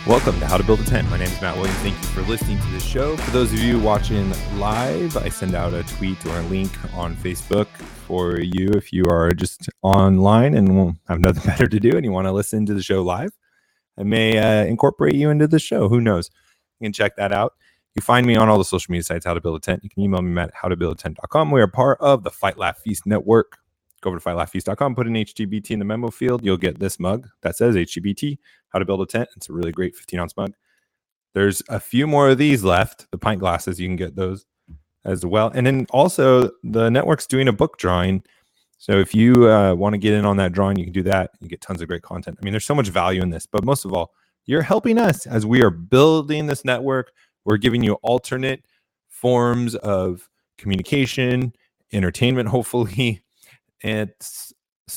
Welcome to How to Build a Tent. My name is Matt Williams. Thank you for listening to this show. For those of you watching live, I send out a tweet or a link on Facebook for you if you are just online and have nothing better to do and you want to listen to the show live. I may incorporate you into the show. Who knows? You can check that out. You find me on all the social media sites, How to Build a Tent. You can email me at howtobuildatent.com. We are part of the Fight Laugh Feast Network. Go over to fightlaughfeast.com, put an HGBT in the memo field. You'll get this mug that says HGBT, How to Build a Tent. It's a really great 15-ounce mug. There's a few more of these left. The pint glasses, you can get those as well. And then also, the network's doing a book drawing. So if you want to get in on that drawing, you can do that. You get tons of great content. I mean, there's so much value in this. But most of all, you're helping us as we are building this network. We're giving you alternate forms of communication, entertainment, hopefully. It's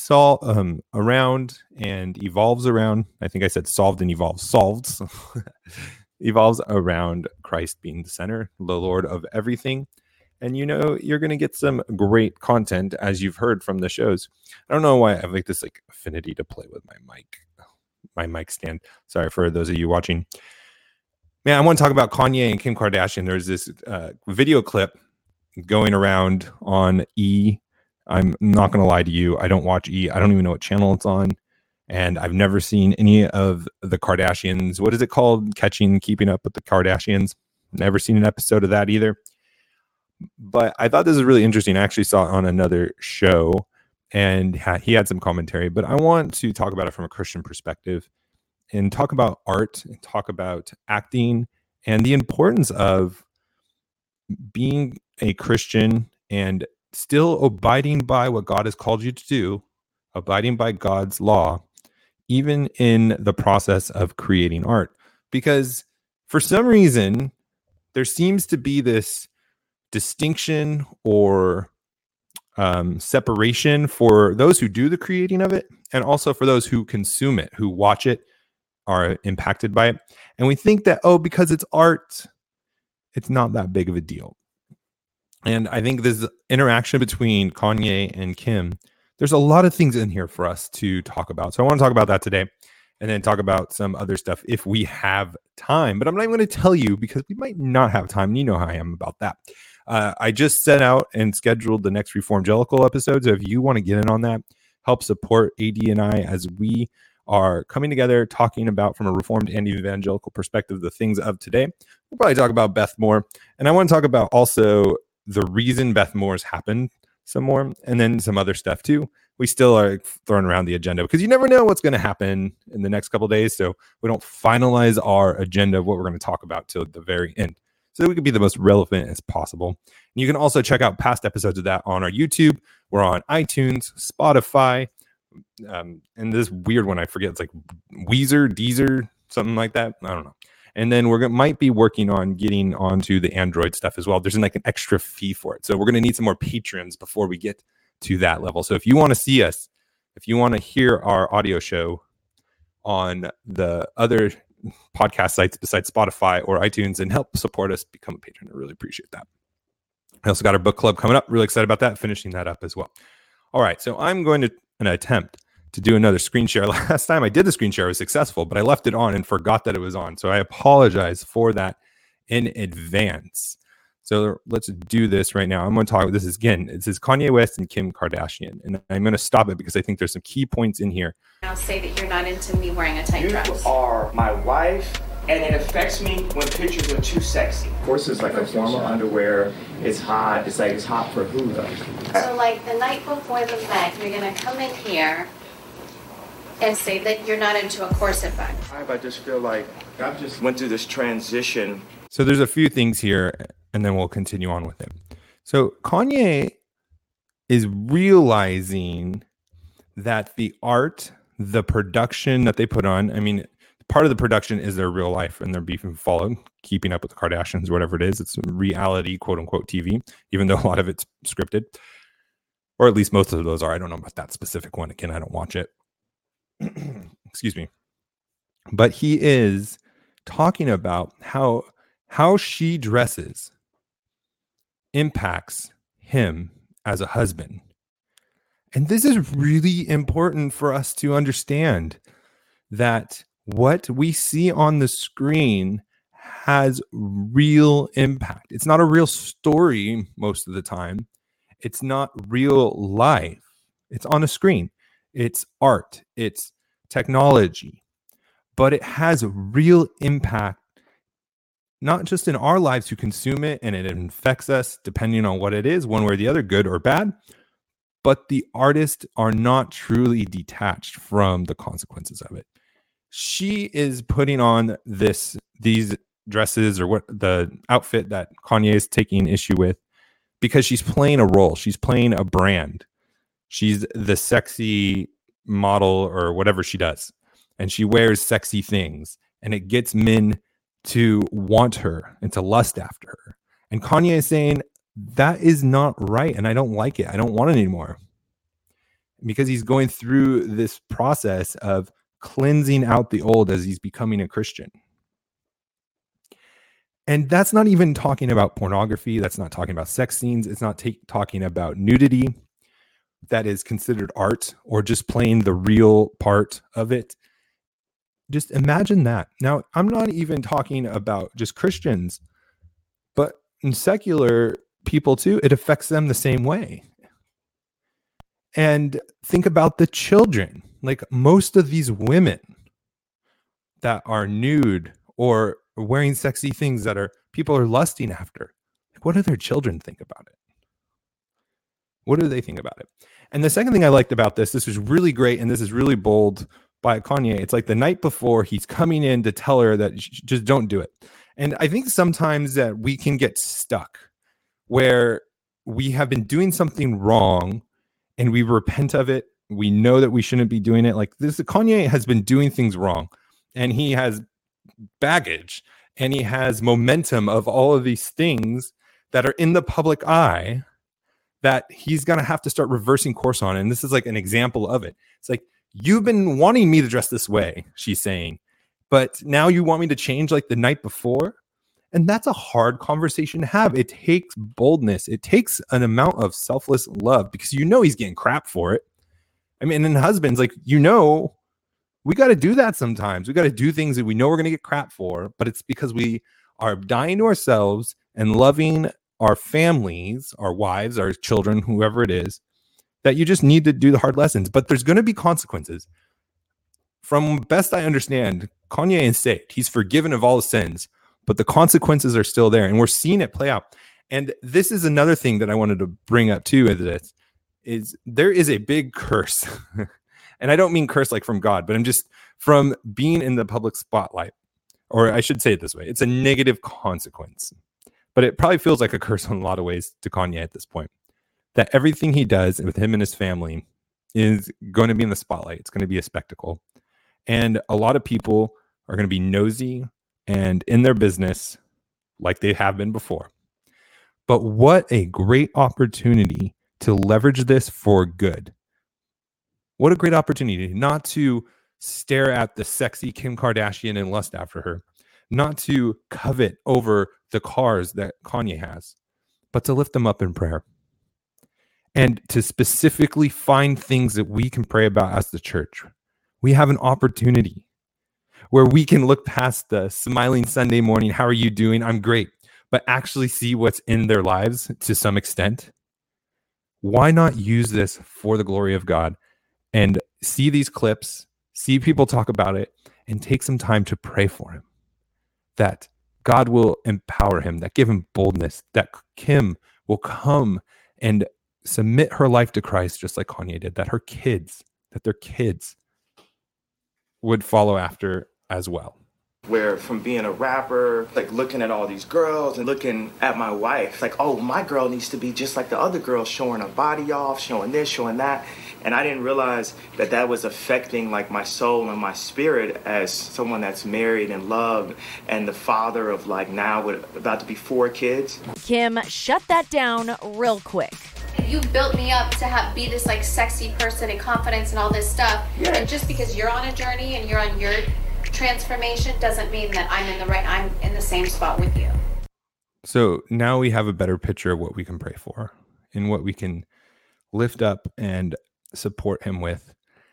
around and evolves around. I think I said solved and evolves. Solved evolves around Christ being the center, the Lord of everything. And you know, you're going to get some great content as you've heard from the shows. I don't know why I have like this affinity to play with my mic stand. Sorry for those of you watching. Man, I want to talk about Kanye and Kim Kardashian. There's this video clip going around on E! I'm not going to lie to you. I don't watch E! I don't even know what channel it's on. And I've never seen any of the Kardashians. What is it called? Keeping Up with the Kardashians. Never seen an episode of that either. But I thought this was really interesting. I actually saw it on another show and he had some commentary. But I want to talk about it from a Christian perspective and talk about art and talk about acting and the importance of being a Christian and still abiding by what God has called you to do, abiding by God's law, even in the process of creating art. Because for some reason, there seems to be this distinction or separation for those who do the creating of it, and also for those who consume it, who watch it, are impacted by it. And we think that, because it's art, it's not that big of a deal. And I think this interaction between Kanye and Kim, there's a lot of things in here for us to talk about. So I want to talk about that today and then talk about some other stuff if we have time. But I'm not even going to tell you because we might not have time. You know how I am about that. I just set out and scheduled the next Reformgelical episode. So if you want to get in on that, help support AD and I as we are coming together, talking about from a Reformed and evangelical perspective, the things of today. We'll probably talk about Beth Moore. And I want to talk about also the reason Beth Moore's happened some more, and then some other stuff too. We still are throwing around the agenda because you never know what's going to happen in the next couple of days. So we don't finalize our agenda of what we're going to talk about till the very end, so that we can be the most relevant as possible. And you can also check out past episodes of that on our YouTube. We're on iTunes, Spotify, and this weird one, I forget. It's like Deezer, something like that. I don't know. And then might be working on getting onto the Android stuff as well. There's an extra fee for it. So we're going to need some more patrons before we get to that level. So if you want to see us, if you want to hear our audio show on the other podcast sites besides Spotify or iTunes and help support us, become a patron. I really appreciate that. I also got our book club coming up. Really excited about that. Finishing that up as well. All right. So I'm going to attempt to do another screen share. Last time I did the screen share, it was successful, but I left it on and forgot that it was on. So I apologize for that in advance. So let's do this right now. I'm going to talk. This is Kanye West and Kim Kardashian, and I'm going to stop it because I think there's some key points in here. I'll say that you're not into me wearing a tight dress. You are my wife, and it affects me when pictures are too sexy. Of course, it's like a formal underwear. It's hot. It's hot for who though? So like the night before the event, you're going to come in here and say that you're not into a corset bag. I just feel like I've just went through this transition. So there's a few things here, and then we'll continue on with it. So Kanye is realizing that the art, the production that they put on, I mean, part of the production is their real life and their beef and follow, keeping up with the Kardashians, whatever it is. It's reality, quote unquote, TV, even though a lot of it's scripted, or at least most of those are. I don't know about that specific one. Again, I don't watch it. Excuse me. But he is talking about how she dresses impacts him as a husband. And this is really important for us to understand, that what we see on the screen has real impact. It's not a real story most of the time. It's not real life. It's on a screen. It's art. It's technology. But it has real impact, not just in our lives who consume it, and it infects us depending on what it is, one way or the other, good or bad. But the artists are not truly detached from the consequences of it. She is putting on these dresses, or what the outfit that Kanye is taking issue with, because she's playing a role. She's playing a brand. She's the sexy model or whatever she does. And she wears sexy things, and it gets men to want her and to lust after her. And Kanye is saying, that is not right, and I don't like it. I don't want it anymore. Because he's going through this process of cleansing out the old as he's becoming a Christian. And that's not even talking about pornography. That's not talking about sex scenes. It's not talking about nudity that is considered art, or just playing the real part of it. Just imagine that. Now, I'm not even talking about just Christians, but in secular people too, it affects them the same way. And think about the children. Like, most of these women that are nude or wearing sexy things that people are lusting after, what do their children think about it? What do they think about it? And the second thing I liked about this was really great, and this is really bold by Kanye. It's like the night before, he's coming in to tell her that just don't do it. And I think sometimes that we can get stuck where we have been doing something wrong and we repent of it. We know that we shouldn't be doing it. Like this, Kanye has been doing things wrong, and he has baggage, and he has momentum of all of these things that are in the public eye that he's going to have to start reversing course on. And this is like an example of it. It's like, you've been wanting me to dress this way, she's saying, but now you want me to change like the night before? And that's a hard conversation to have. It takes boldness. It takes an amount of selfless love, because he's getting crap for it. I mean, and husbands, like, we got to do that sometimes. We got to do things that we know we're going to get crap for, but it's because we are dying to ourselves and loving our families, our wives, our children, whoever it is, that you just need to do the hard lessons. But there's going to be consequences. From best I understand, Kanye is saved. He's forgiven of all his sins, but the consequences are still there, and we're seeing it play out. And this is another thing that I wanted to bring up too, is there is a big curse. And I don't mean curse like from God, but I'm just from being in the public spotlight. Or I should say it this way. It's a negative consequence. But it probably feels like a curse in a lot of ways to Kanye at this point. That everything he does with him and his family is going to be in the spotlight. It's going to be a spectacle. And a lot of people are going to be nosy and in their business like they have been before. But what a great opportunity to leverage this for good. What a great opportunity not to stare at the sexy Kim Kardashian and lust after her, not to covet over the cars that Kanye has, but to lift them up in prayer. And to specifically find things that we can pray about as the church. We have an opportunity where we can look past the smiling Sunday morning, how are you doing? I'm great. But actually see what's in their lives to some extent. Why not use this for the glory of God and see these clips, see people talk about it, and take some time to pray for him? That God will empower him, that give him boldness, that Kim will come and submit her life to Christ just like Kanye did, that their kids would follow after as well. Where from being a rapper, like looking at all these girls and looking at my wife, like, oh, my girl needs to be just like the other girls, showing her body off, showing this, showing that. And I didn't realize that was affecting like my soul and my spirit as someone that's married and loved and the father of like now with about to be 4 kids. Kim, shut that down real quick. You built me up to be this like sexy person and confidence and all this stuff. Yeah. And just because you're on a journey and you're on your transformation doesn't mean that I'm in the same spot with you. So now we have a better picture of what we can pray for and what we can lift up and support him with.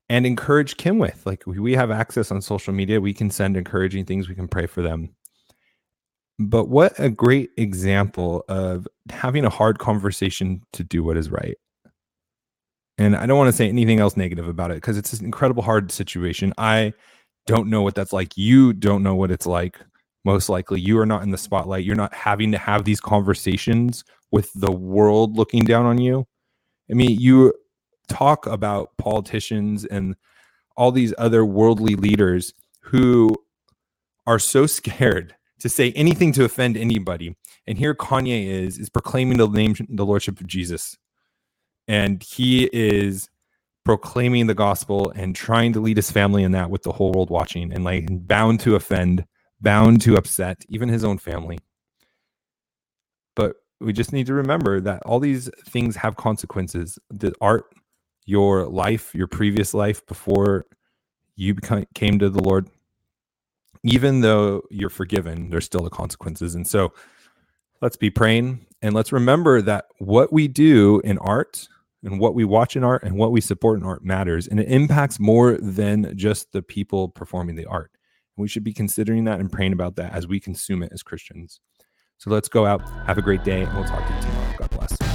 and encourage Kim with. Like, we have access on social media. We can send encouraging things. We can pray for them. But what a great example of having a hard conversation to do what is right. And I don't want to say anything else negative about it because it's an incredible hard situation. I don't know what that's like. You don't know what it's like. Most likely, you are not in the spotlight. You're not having to have these conversations with the world looking down on you. I mean, you talk about politicians and all these other worldly leaders who are so scared to say anything to offend anybody. And here Kanye is proclaiming the lordship of Jesus. And he is proclaiming the gospel and trying to lead his family in that with the whole world watching, and like bound to offend, bound to upset even his own family. But we just need to remember that all these things have consequences. The art, your life, your previous life before you came to the Lord, even though you're forgiven, there's still the consequences. And so let's be praying, and let's remember that what we do in art and what we watch in art and what we support in art matters, and it impacts more than just the people performing the art. And we should be considering that and praying about that as we consume it as Christians. So let's go out, have a great day, and we'll talk to you tomorrow. God bless.